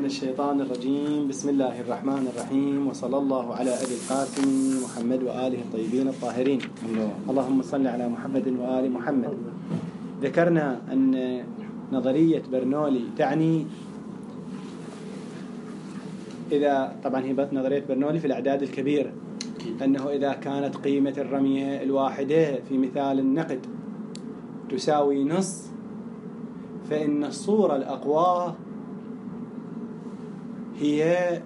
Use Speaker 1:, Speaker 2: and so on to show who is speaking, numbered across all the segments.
Speaker 1: الشيطان الرجيم. بسم الله الرحمن الرحيم، وصلى الله على أبي القاسم محمد وآله الطيبين الطاهرين. اللهم صل على محمد وآل محمد. ذكرنا أن نظرية برنولي تعني إذا طبعا هي نظرية برنولي في الأعداد الكبيرة، أنه إذا كانت قيمة الرمية الواحدة في مثال النقد تساوي نص، فإن الصورة الأقوى هي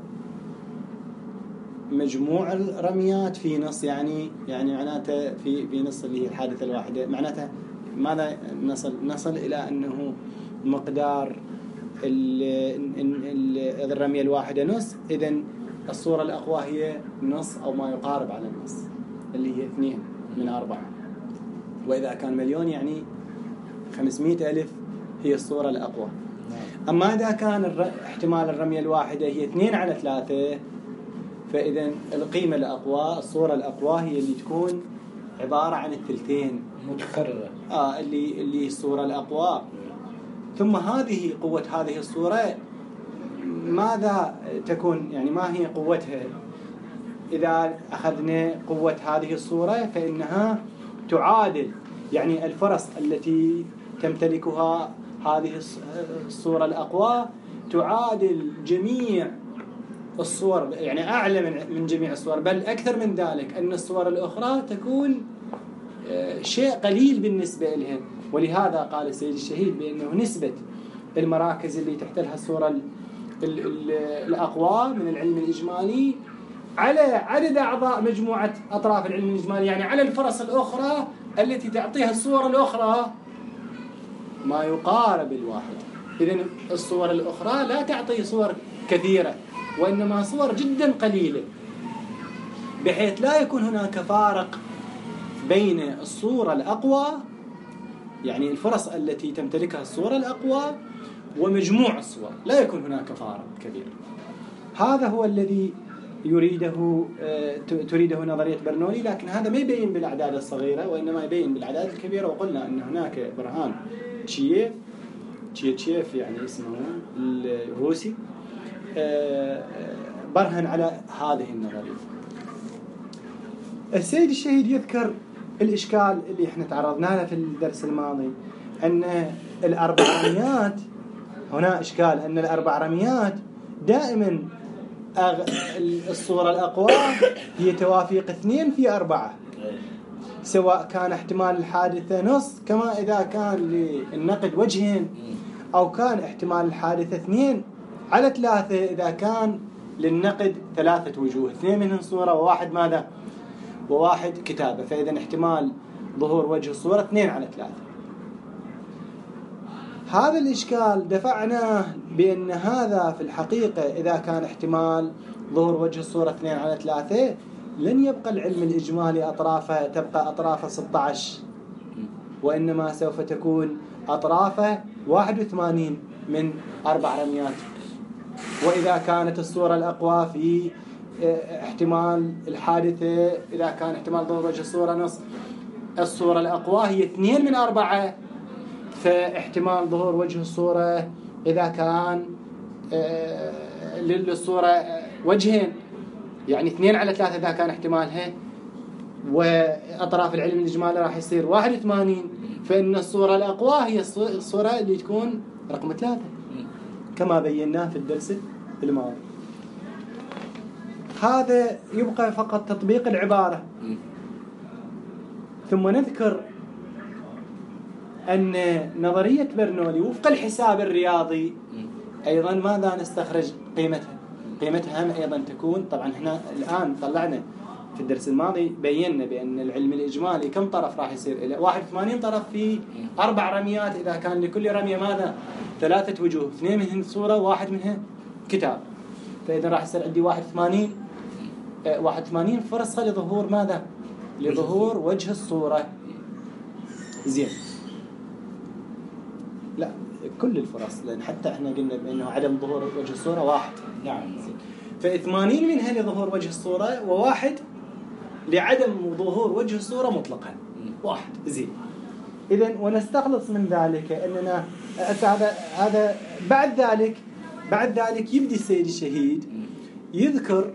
Speaker 1: مجموع الرميات في نص، يعني معناته في نص اللي هي الحادثة الواحدة. معناته ماذا نصل إلى أنه مقدار الرمية الواحدة نص، إذن الصورة الأقوى هي نص أو ما يقارب على النص، اللي هي 2 من 4. وإذا كان مليون يعني 500,000 هي الصورة الأقوى. أما إذا كان احتمال الرمية الواحدة هي 2 على 3، فإذا القيمة الأقوى، الصورة الأقوى هي اللي تكون عبارة عن الثلثين
Speaker 2: متكررة.
Speaker 1: اللي الصورة الأقوى. ثم هذه قوة هذه الصورة ماذا تكون؟ يعني ما هي قوتها؟ إذا أخذنا قوة هذه الصورة فإنها تعادل، يعني الفرص التي تمتلكها هذه الصورة الأقوى تعادل جميع الصور، يعني أعلى من جميع الصور، بل أكثر من ذلك، أن الصور الأخرى تكون شيء قليل بالنسبة لها. ولهذا قال السيد الشهيد بأنه نسبة المراكز اللي تحتلها الصورة الأقوى من العلم الإجمالي على عدد أعضاء مجموعة أطراف العلم الإجمالي، يعني على الفرص الأخرى التي تعطيها الصورة الأخرى ما يقارب الواحد. إذن الصور الأخرى لا تعطي صور كثيرة، وإنما صور جدا قليلة، بحيث لا يكون هناك فارق بين الصورة الأقوى، يعني الفرص التي تمتلكها الصورة الأقوى، ومجموع الصور، لا يكون هناك فارق كبير. هذا هو الذي تريده نظرية برنولي، لكن هذا ما يبين بالأعداد الصغيرة، وإنما يبين بالأعداد الكبيرة. وقلنا أن هناك برهان تشيف يعني اسمه الروسي برهن على هذه النظرية. السيد الشهيد يذكر الإشكال اللي احنا تعرضنا له في الدرس الماضي، أن الأربع رميات، هنا إشكال أن الأربع رميات دائما الصورة الأقوى هي توافيق 2 في 4، سواء كان احتمال الحادثة نص، كما إذا كان للنقد وجهين، أو كان احتمال الحادثة 2 على 3 إذا كان للنقد 3 وجوه، 2 منهم صورة وواحد ماذا؟ وواحد كتابة. فإذا احتمال ظهور وجه الصورة 2 على 3. هذا الإشكال دفعناه بأن هذا في الحقيقة إذا كان احتمال ظهور وجه الصورة 2 على 3 لن يبقى العلم الإجمالي أطرافه تبقى أطرافه 16، وإنما سوف تكون أطرافه 81 من 4 رميات. وإذا كانت الصورة الأقوى في احتمال الحادثة، إذا كان احتمال ظهور وجه الصورة نص، الصورة الأقوى هي 2 من 4، فاحتمال ظهور وجه الصورة إذا كان للصورة وجهين، يعني 2 على 3 إذا كان احتمالها، وأطراف العلم الإجمالي راح يصير 81، فإن الصورة الأقوى هي الصورة اللي تكون رقم 3 كما بيناه في الدرس الماضي. هذا يبقى فقط تطبيق العبارة. ثم نذكر أن نظرية برنولي وفق الحساب الرياضي أيضا ماذا نستخرج قيمتها هم أيضا تكون، طبعا احنا الآن طلعنا في الدرس الماضي بينا بأن العلم الإجمالي كم طرف راح يصير إلى 81 طرف في 4 رميات، إذا كان لكل رمية ماذا؟ 3 وجوه، 2 منهن صورة وواحد منها كتاب. فإذا راح يصير عندي 81 فرصة لظهور ماذا؟ لظهور وجه الصورة. زين، لا كل الفرص، لأن حتى احنا قلنا بأنه عدم ظهور وجه الصورة 1.
Speaker 2: نعم.
Speaker 1: ف80 منها لظهور وجه الصورة، و1 لعدم ظهور وجه الصورة مطلقا. 1. زين. إذن ونستخلص من ذلك أننا هذا بعد ذلك بعد ذلك يبدي السيد الشهيد يذكر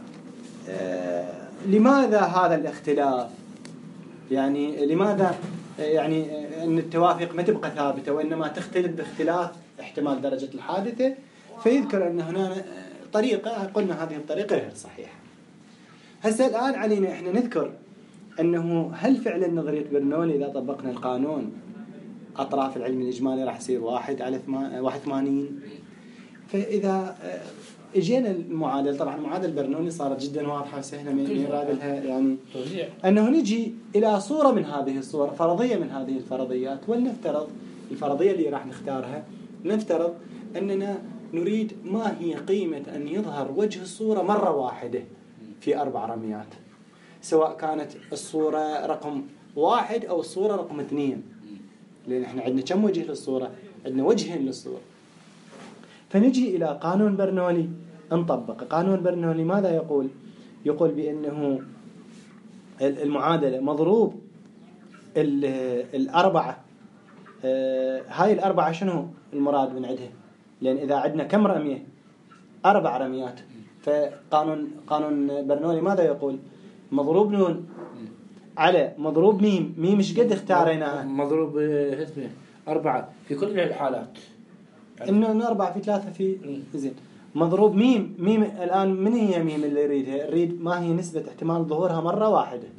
Speaker 1: لماذا هذا الاختلاف، يعني لماذا يعني أن التوافق ما تبقى ثابتة وإنما تختلف باختلاف احتمال درجة الحادثة. فيذكر أن هنا طريقة قلنا هذه الطريقة غير صحيحة. هسه الآن علينا إحنا نذكر أنه هل فعلا نظرية برنولي إذا طبقنا القانون أطراف العلم الإجمالي راح يصير 1/81. فإذا اجينا المعادله، طبعا معادله برنولي صارت جدا واضحه وسهله من يراد لها يعني انه نجي الى صوره من هذه الصور، فرضيه من هذه الفرضيات، ولنفترض الفرضيه اللي راح نختارها، نفترض اننا نريد ما هي قيمه ان يظهر وجه الصوره مره واحده في 4 رميات، سواء كانت الصوره رقم 1 او الصوره رقم 2، لان احنا عندنا كم وجه للصوره؟ عندنا وجهين للصوره. فنجي إلى قانون برنولي نطبق. قانون برنولي ماذا يقول؟ يقول بأنه المعادلة مضروب الأربعة. هاي الأربعة شنو المراد من عندها؟ لأن إذا عندنا كم رمية؟ 4 رميات. فقانون برنولي ماذا يقول؟ مضروب نون على مضروب ميم. ميم ايش قد اختاريناها؟
Speaker 2: مضروب 4 في كل الحالات،
Speaker 1: إنه 4 في 3 في زين. مضروب ميم. ميم الآن من هي ميم اللي يريدها؟ يريد ما هي نسبة احتمال ظهورها مرة واحدة.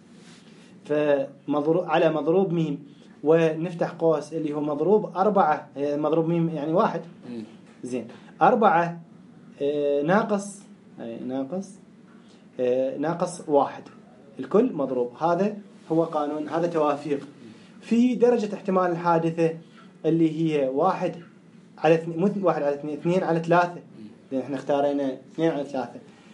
Speaker 1: فمضروب على مضروب ميم، ونفتح قوس اللي هو مضروب 4. مضروب ميم يعني 1. زين 4 ناقص ناقص 1 الكل مضروب. هذا هو قانون، هذا توافيق في درجة احتمال الحادثة اللي هي 1 على 2، مو 1 على 2، 2 على 3، لأن احنا اختارينا 2 على 3.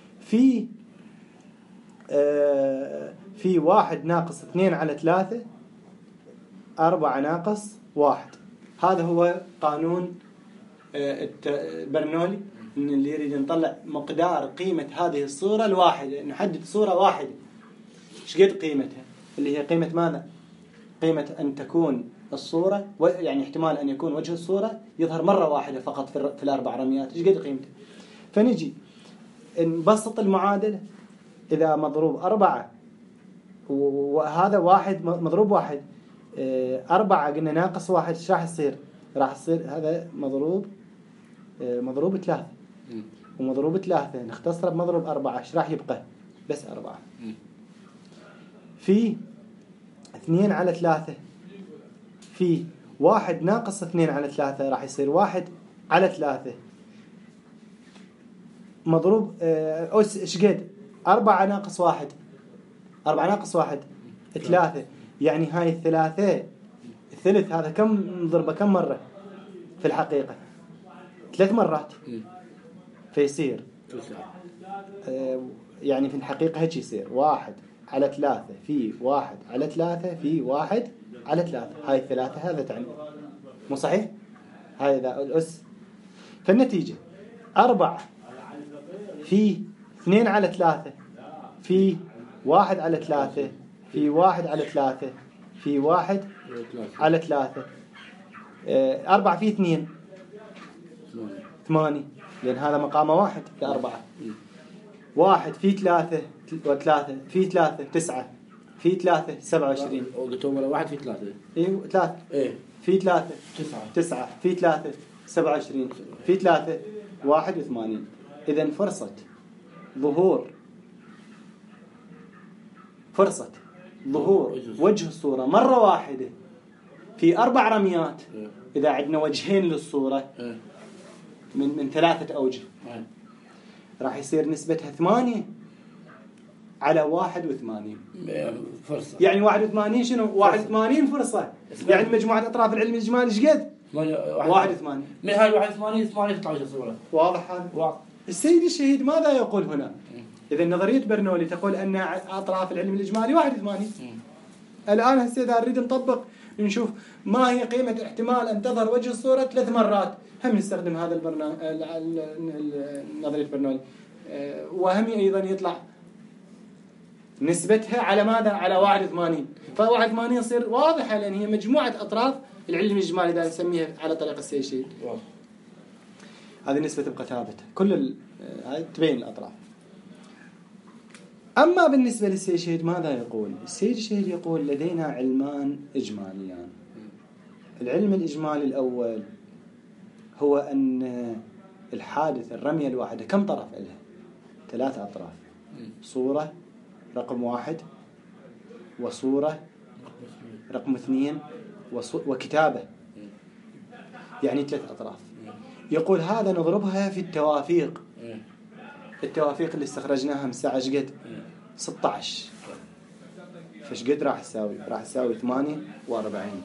Speaker 1: في 1 ناقص 2 على 3 4 ناقص 1. هذا هو قانون برنولي، اللي يريد نطلع مقدار قيمة هذه الصورة الواحدة، نحدد صورة واحدة ايش قد قيمتها، اللي هي قيمة ماذا؟ قيمة أن تكون الصورة، يعني احتمال أن يكون وجه الصورة يظهر مرة واحدة فقط في 4 رميات، ايش قد قيمته. فنجي نبسط المعادلة. إذا مضروب 4 وهذا 1 مضروب 1، 4 قلنا ناقص 1 ايش راح يصير؟ راح يصير هذا مضروب 3، ومضروب 3 نختصره بمضروب 4 ايش راح يبقى؟ بس 4. في 2 على 3 في 1 ناقص 2 على 3 راح يصير 1 على 3 مضروب أس إيش قد؟ 4 ناقص 1. 4 ناقص 1 3. يعني هاي الثلاثة الثلث هذا كم نضربه كم مرة في الحقيقة؟ 3 مرات. فيصير يعني في الحقيقة هيك يصير 1 على 3 في 1 على 3 في 1 على 3. هاي الثلاثة هذا تعني مو صحيح؟ هاي ذا الأس. فالنتيجة 4 في 2 على 3 في 1 على 3 في 1 على 3 في 1 على 3. 4 في 2 8، لأن هذا مقامه 1 في 4. 1 في 3 و3 في 3 9 في 3 27.
Speaker 2: قلت ولا 1 في 3.
Speaker 1: ايوه 3.
Speaker 2: ايه
Speaker 1: في 3
Speaker 2: 9
Speaker 1: في 3 27 في 3 81. إذن فرصة ظهور وجه الصورة مرة واحدة في 4 رميات، إذا عندنا وجهين للصورة من 3 أوجه، راح يصير نسبتها 8 على 81
Speaker 2: فرصة.
Speaker 1: يعني 81 شنو؟ 81 فرصة. يعني مجموعة أطراف العلم الإجمالي ايش قد؟ 81.
Speaker 2: من هاي 81 8 تطلع وجه الصورة.
Speaker 1: واضح هذا؟ واضح. السيد الشهيد ماذا يقول هنا؟ إذا نظرية برنولي تقول أن أطراف العلم الإجمالي 81. الآن هسه إذا نريد نطبق نشوف ما هي قيمة احتمال أن تظهر وجه الصورة 3 مرات، هم نستخدم هذا البرنامج نظرية برنولي، وهم أيضا يطلع نسبتها على ماذا؟ على 81. ف81 يصير واضحة، لأن هي مجموعة أطراف العلم الإجمالي إذا نسميها على طريقة السيد الشهيد. هذه النسبة تبقى ثابتة، كل هاي تبين الأطراف. أما بالنسبة للسيد الشهيد ماذا يقول؟ السيد الشهيد يقول لدينا علمان إجماليان. العلم الإجمالي الأول هو أن الحادث الرمية الواحدة كم طرف لها؟ 3 أطراف، صورة رقم 1 وصورة رقم 2 وكتابة، يعني 3 أطراف. يقول هذا نضربها في التوافيق. التوافيق اللي استخرجناها من ساعة قد 16، فش قد راح تساوي؟ راح تساوي 48.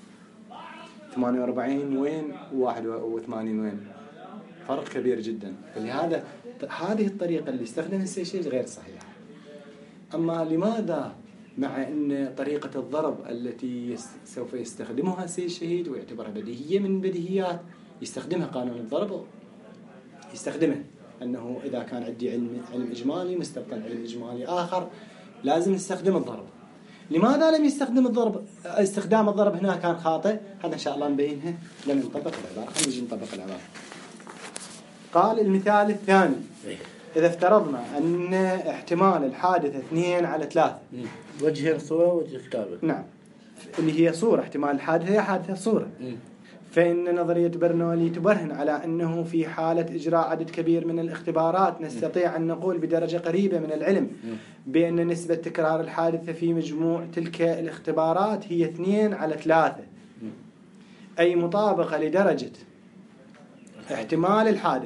Speaker 1: 48 وين و81 وين؟ فرق كبير جدا. فلهذا هذه الطريقة اللي استخدمها السيد غير صحيحة. أما لماذا مع أن طريقة الضرب التي سوف يستخدمها السيد الشهيد ويعتبرها بديهية من بديهيات يستخدمها قانون الضرب، يستخدمه أنه إذا كان عندي علم إجمالي مستبقى علم إجمالي آخر لازم نستخدم الضرب. لماذا لم يستخدم الضرب؟ استخدام الضرب هنا كان خاطئ. هذا إن شاء الله نبينها لما نطبق العبارة. خلينا نجي نطبق العبارة. قال المثال الثاني: إذا افترضنا أن احتمال الحادثة 2/3.
Speaker 2: وجهين صورة ووجه كتابة.
Speaker 1: نعم، اللي هي صورة. احتمال الحادثة هي حادثة صورة. فإن نظرية برنولي تبرهن على أنه في حالة إجراء عدد كبير من الاختبارات نستطيع أن نقول بدرجة قريبة من العلم بأن نسبة تكرار الحادثة في مجموع تلك الاختبارات هي 2/3، أي مطابقة لدرجة احتمال الحادث.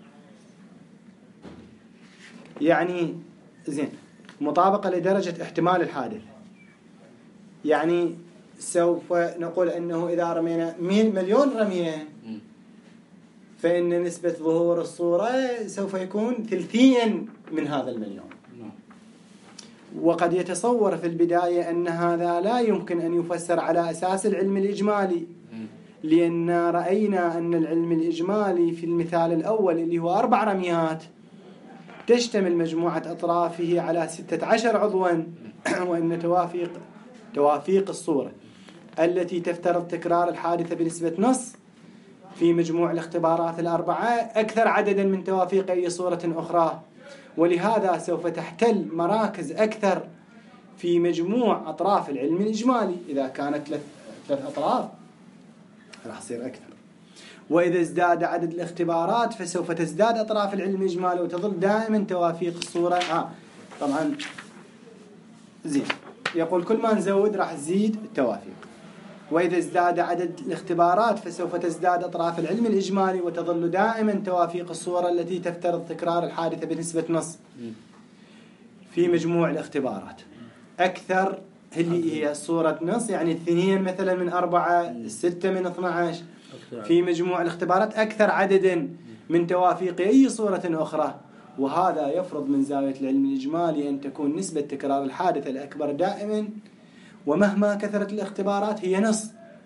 Speaker 1: يعني زين، مطابقة لدرجة احتمال الحادث، يعني سوف نقول أنه إذا رمينا 1,000,000 رمية فإن نسبة ظهور الصورة سوف يكون 2/3 من هذا 1,000,000. وقد يتصور في البداية أن هذا لا يمكن أن يفسر على أساس العلم الإجمالي، لأن رأينا أن العلم الإجمالي في المثال الأول اللي هو 4 رميات تشتمل مجموعة أطرافه على 16 عضوا، وأن توافيق الصورة التي تفترض تكرار الحادثة بنسبة نص في مجموع الاختبارات 4 أكثر عددا من توافيق أي صورة أخرى، ولهذا سوف تحتل مراكز أكثر في مجموع أطراف العلم الإجمالي. إذا كانت 3 أطراف راح يصير أكثر. وإذا ازداد عدد الاختبارات فسوف تزداد أطراف العلم الإجمالي وتظل دائما توافيق الصورة. طبعا زين، يقول كل ما نزود راح تزيد التوافيق. وإذا ازداد عدد الاختبارات فسوف تزداد أطراف العلم الإجمالي وتظل دائما توافيق الصورة التي تفترض تكرار الحادثة بنسبة نص في مجموع الاختبارات أكثر، اللي هي صورة نص، يعني 2 مثلا من 4، 6 من 12 في مجموع الاختبارات أكثر عددا من توافيق أي صورة أخرى. وهذا يفرض من زاوية العلم الإجمالي أن تكون نسبة تكرار الحادثة الأكبر دائما، ومهما كثرت الاختبارات هي نص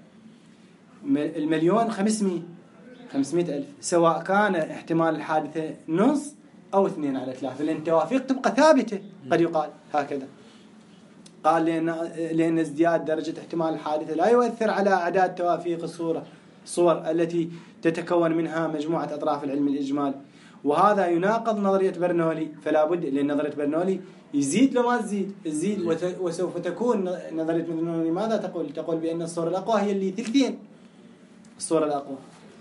Speaker 1: 1,500,000 سواء كان احتمال الحادثة نص أو 2/3، لأن التوافيق تبقى ثابتة. قد يقال هكذا، قال لأن ازدياد درجة احتمال الحادثة لا يؤثر على أعداد توافيق الصور التي تتكون منها مجموعة أطراف العلم الإجمالي، وهذا يناقض نظرية برنولي. فلا بد، لأن نظرية برنولي يزيد لو ما تزيد، وسوف تكون نظرية برنولي ماذا تقول بأن الصورة الأقوى هي اللي 2/3 الصورة الأقوى.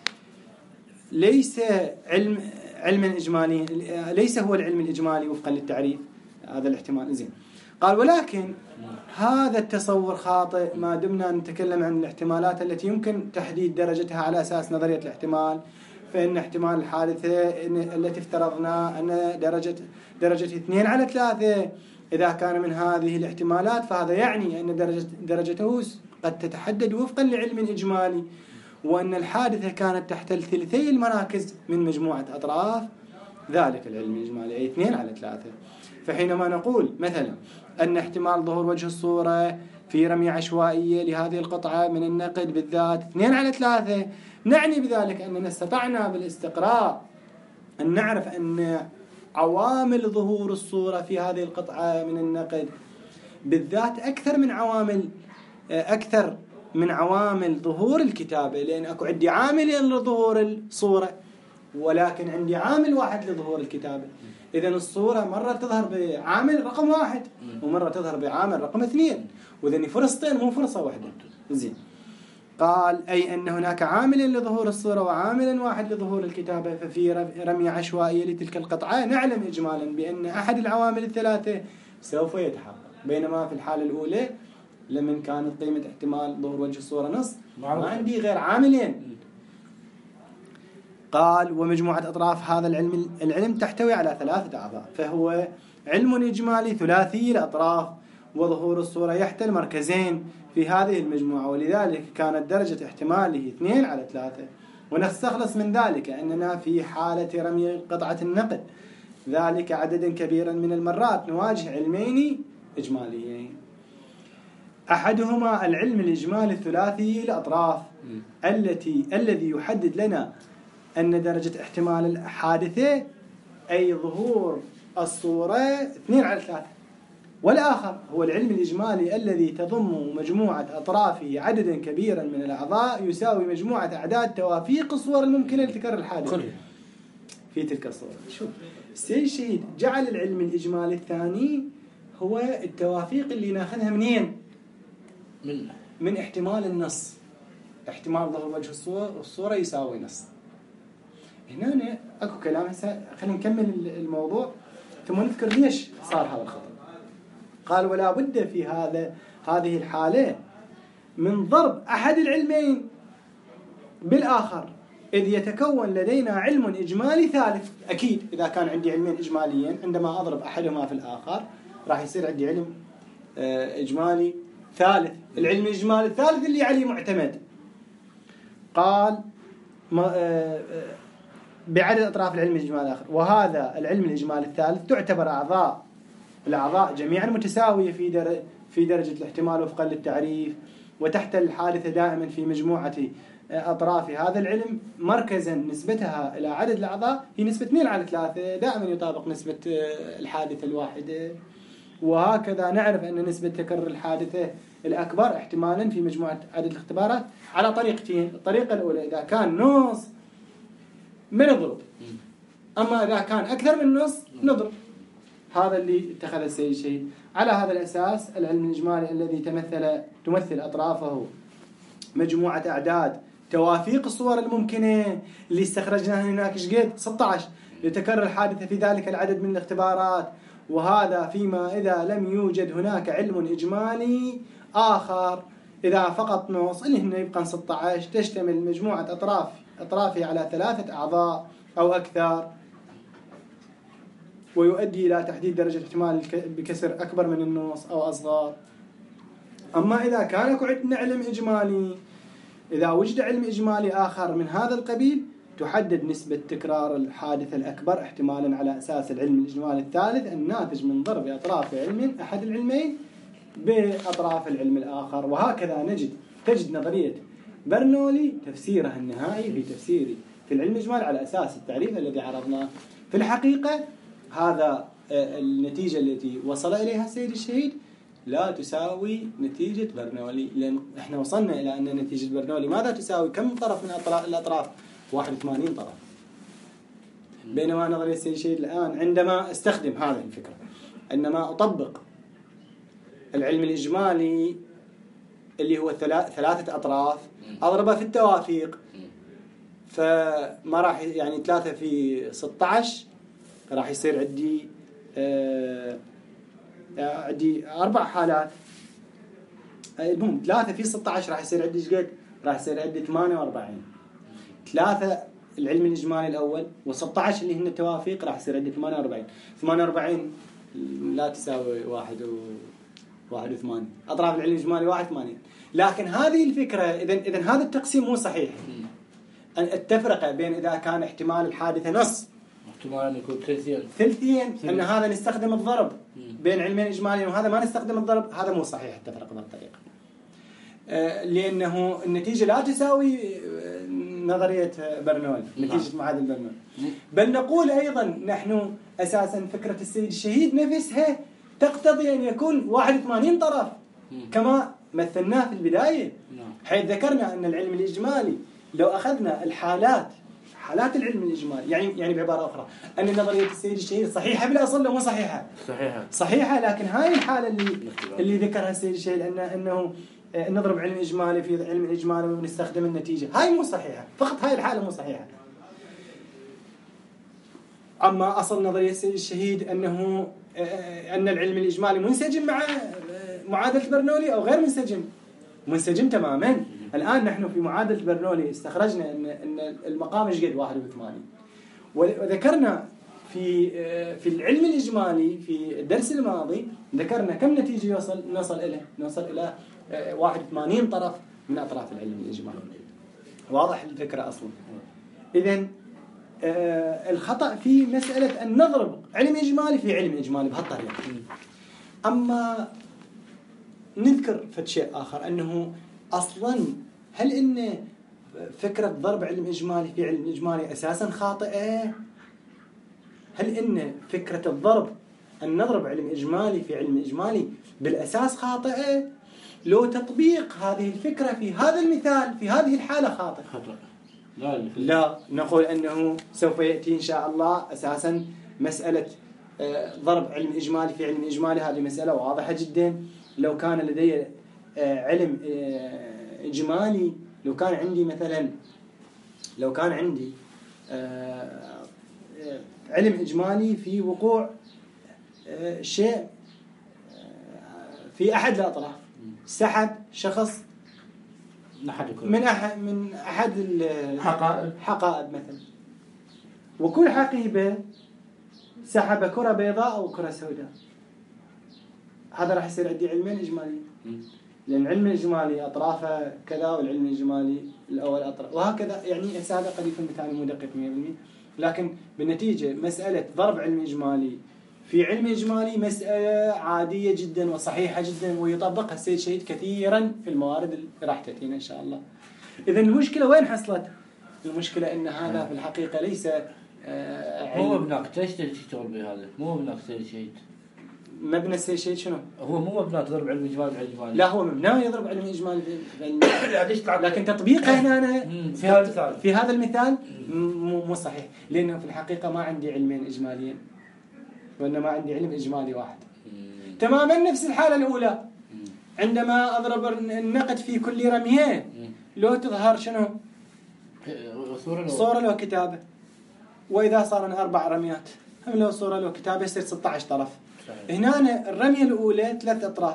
Speaker 1: ليس علم إجمالي، ليس هو العلم الإجمالي وفقا للتعريف هذا الاحتمال. زين، قال ولكن هذا التصور خاطئ ما دمنا نتكلم عن الاحتمالات التي يمكن تحديد درجتها على أساس نظرية الاحتمال. فإن احتمال الحادثة التي افترضنا أن درجة 2/3 إذا كان من هذه الاحتمالات، فهذا يعني أن درجته قد تتحدد وفقا لعلم إجمالي، وأن الحادثة كانت تحتل 3 المراكز من مجموعة أطراف ذلك العلم الإجمالي، أي 2/3. فحينما نقول مثلا أن احتمال ظهور وجه الصورة في رمية عشوائية لهذه القطعة من النقد بالذات 2/3، نعني بذلك أننا استطعنا بالاستقراء أن نعرف أن عوامل ظهور الصورة في هذه القطعة من النقد بالذات أكثر من عوامل ظهور الكتابة، لأن أكو عندي عاملين لظهور الصورة، ولكن عندي عامل واحد لظهور الكتابة. إذا الصورة مرة تظهر بعامل رقم 1 ومرة تظهر بعامل رقم 2، وذني فرصتين مو فرصة واحدة. زين. قال أي أن هناك عامل لظهور الصورة وعامل واحد لظهور الكتابة، ففي رمي عشوائية لتلك القطعة نعلم إجمالا بأن أحد العوامل الثلاثة سوف يتحقق، بينما في الحالة الأولى لمن كانت قيمة احتمال ظهور وجه الصورة نص ما عندي غير عاملين. قال ومجموعة أطراف هذا العلم تحتوي على 3 أعضاء، فهو علم إجمالي ثلاثي الأطراف، وظهور الصورة يحتل مركزين في هذه المجموعة، ولذلك كانت درجة احتماله 2/3. ونستخلص من ذلك أننا في حالة رمي قطعة النقد ذلك عددا كبيرا من المرات نواجه علمين إجماليين. أحدهما العلم الإجمالي الثلاثي الأطراف الذي يحدد لنا أن درجة احتمال الحادثة أي ظهور الصورة 2/3. والآخر هو العلم الإجمالي الذي تضم مجموعة أطرافه عددا كبيرا من الأعضاء يساوي مجموعة أعداد توافيق الصور الممكنة لتكرر الحادثة في تلك الصورة. شوف السيد الشهيد جعل العلم الإجمالي الثاني هو التوافيق اللي ناخذها منين؟ من احتمال النص. احتمال ظهور وجه الصورة يساوي نص. هنا اكو كلام. هسه خلينا نكمل الموضوع ثم نذكر ليش صار هذا الخطأ. قال ولا بد في هذه الحالة من ضرب أحد العلمين بالآخر، إذ يتكون لدينا علم إجمالي ثالث. أكيد إذا كان عندي علمين إجماليين عندما أضرب أحدهما في الآخر راح يصير عندي علم إجمالي ثالث. العلم الإجمالي الثالث اللي عليه معتمد. قال بعدد أطراف العلم الإجمالي الآخر، وهذا العلم الإجمالي الثالث تعتبر الأعضاء جميعا متساوية في درجة الاحتمال وفقا للتعريف، وتحتل الحادثة دائما في مجموعة أطراف هذا العلم مركزا نسبتها إلى عدد الأعضاء هي نسبة 2/3 دائما يطابق نسبة الحادثة الواحدة. وهكذا نعرف أن نسبة تكرر الحادثة الأكبر احتمالا في مجموعة عدد الاختبارات على طريقتين. الطريقة الأولى إذا كان نص ما نضرب، أما إذا كان أكثر من نص نضرب. هذا اللي اتخذ السيد الشهيد. على هذا الأساس العلم الإجمالي الذي تمثل أطرافه مجموعة أعداد توافيق الصور الممكنة اللي استخرجناها هناك شقد 16 لتكرر الحادثة في ذلك العدد من الاختبارات، وهذا فيما إذا لم يوجد هناك علم إجمالي آخر. إذا فقط نص اللي هنا يبقى 16 تشتمل مجموعة أطرافه على 3 أعضاء أو أكثر، ويؤدي إلى تحديد درجة احتمال بكسر أكبر من النص أو أصغر. أما إذا كان عندنا علم إجمالي، إذا وجد علم إجمالي آخر من هذا القبيل تحدد نسبة تكرار الحادثة الأكبر احتمالا على أساس العلم الإجمالي الثالث الناتج من ضرب أطراف علم أحد العلمين بأطراف العلم الآخر. وهكذا تجد نظرية برنولي تفسيرها النهائي في تفسيري في العلم الإجمالي على أساس التعريف الذي عرضناه. في الحقيقة هذا النتيجة التي وصل إليها السيد الشهيد لا تساوي نتيجة برنولي، لأن احنا وصلنا إلى أن نتيجة برنولي ماذا تساوي؟ كم طرف من الأطراف؟ 81 طرف. بينما نظرية السيد الشهيد الآن عندما استخدم هذه الفكرة إنما أطبق العلم الإجمالي اللي هو 3 أطراف أضربه في التوافيق، فما راح يعني 3 في 16 راح يصير عندي 4 حالات. المهم 3 في 16 راح يصير عندي شقد؟ راح يصير عندي 48. 3 العلم الإجمالي الأول و16 اللي هن التوافيق راح يصير عندي 48. 48 لا تساوي 81. أطراف العلم الإجمالي 81. لكن هذه الفكرة إذن هذا التقسيم مو صحيح. التفرقة بين إذا كان احتمال الحادثة نص
Speaker 2: احتمال يكون
Speaker 1: ثلثين أن هذا نستخدم الضرب بين علمين إجماليين وهذا ما نستخدم الضرب، هذا مو صحيح التفرقة بالطريقة، لأنه النتيجة لا تساوي نظرية برنولي، نتيجة معادل برنولي. بل نقول أيضا نحن أساسا فكرة السيد الشهيد نفسها تقتضي أن يكون 81 طرف كما مثلناه في البداية، حيث ذكرنا أن العلم الإجمالي لو أخذنا حالات العلم الإجمالي. يعني بعبارة أخرى أن نظرية السيد الشهيد صحيحة بالأصل ولا مو صحيحة؟ صحيحة، لكن هاي الحالة اللي ذكرها السيد الشهيد أنه نضرب علم إجمالي في علم إجمالي ونستخدم النتيجة، هاي مو صحيحة، فقط هاي الحالة مو صحيحة. أما أصل نظرية السيد الشهيد أن العلم الإجمالي منسجم مع معادلة برنولي أو غير منسجم، منسجم تماما. الآن نحن في معادلة برنولي استخرجنا أن المقام ايش قد 81، وذكرنا في العلم الإجمالي في الدرس الماضي ذكرنا كم نتيجة نوصل إلى 81 طرف من أطراف العلم الإجمالي. واضح الفكرة أصلا. إذن الخطأ في مسألة أن نضرب علم إجمالي في علم إجمالي بهالطريقة. أما نذكر شيء آخر، أنه أصلا هل إن فكرة ضرب علم إجمالي في علم إجمالي أساسا خاطئة؟ هل إن فكرة الضرب أن نضرب علم إجمالي في علم إجمالي بالأساس خاطئة؟ لو تطبيق هذه الفكرة في هذا المثال في هذه الحالة خاطئ؟ لا، نقول أنه سوف يأتي إن شاء الله أساسا مسألة ضرب علم إجمالي في علم إجمالي، هذه مسألة واضحة جدا. لو كان لدي علم إجمالي، لو كان عندي مثلا علم إجمالي في وقوع شيء في أحد الأطراف، سحب شخص من أحد الحقائب مثلا، وكل حقيبة سحب كرة بيضاء أو كرة سوداء، هذا راح يصير عندي علمين إجماليين، لأن العلم الإجمالي أطرافه كذا والعلم الإجمالي الأول أطراف وهكذا. يعني هذا قد يكون مثال مو دقيق 100%، لكن بالنتيجة مسألة ضرب علم إجمالي في علم إجمالي مسألة عادية جدا وصحيحة جدا، ويطبقها السيد الشهيد كثيرا في الموارد اللي راح تأتينا إن شاء الله. إذن المشكلة وين حصلت؟ المشكلة أن هذا في الحقيقة ليس
Speaker 2: مو مبناك. ليش تشتغل بهذا؟ مو مبناك السيد الشهيد.
Speaker 1: مبنى السيد الشهيد شنو؟
Speaker 2: هو مو مبنى تضرب علم إجمالي بعلم إجمالي.
Speaker 1: لا، هو مبنى يضرب علم إجمالي لكن تطبيقه هنا في هذا المثال مو صحيح، لأنه في الحقيقة ما عندي علمين إجماليين، وإنما عندي علم إجمالي واحد. تماما نفس الحالة الأولى عندما أضرب النقد في كل رميين، لو تظهر شنو؟ صورة لو كتابة. وإذا صار 4 رميات هم لو صورة لو كتابة يصير 16 طرف. هنا الرمية الأولى 3 أطراف،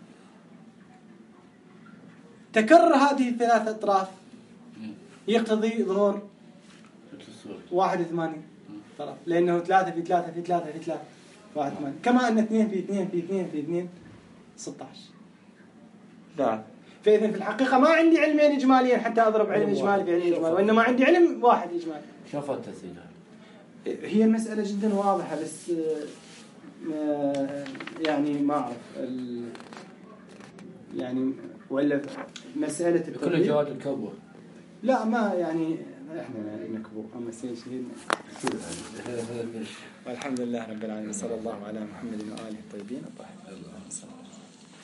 Speaker 1: تكرر هذه 3 أطراف يقتضي ظهور 81 طرف، لأنه 3 في 3 في 3 في 3 81، كما أن 2 في 2 في 2 في 2 16. فإذا في الحقيقة ما عندي علمين إجماليين حتى أضرب علم إجمالي في علم إجمالي، وإنما عندي علم واحد إجمالي.
Speaker 2: شوف التسهيل.
Speaker 1: هي المسألة جدا واضحة، بس يعني ما أعرف يعني ولا مسألة
Speaker 2: كل جواد الكبوة.
Speaker 1: لا، ما يعني إحنا نكبو، أما السيد شهيد. والحمد لله رب العالمين، صلى الله على محمد وآله الطيبين الطاهرين.